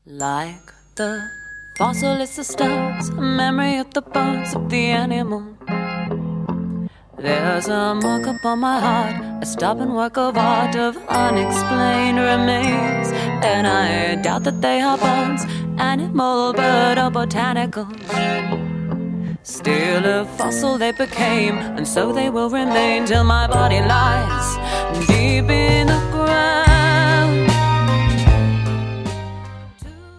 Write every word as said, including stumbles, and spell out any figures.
Like the fossil, it's the stones, a memory of the bones of the animal. There's a mark upon my heart, a stubborn work of art of unexplained remains. And I doubt that they are bones, animal, bird, or botanical. Still a fossil they became, and so they will remain till my body lies deep in the ground.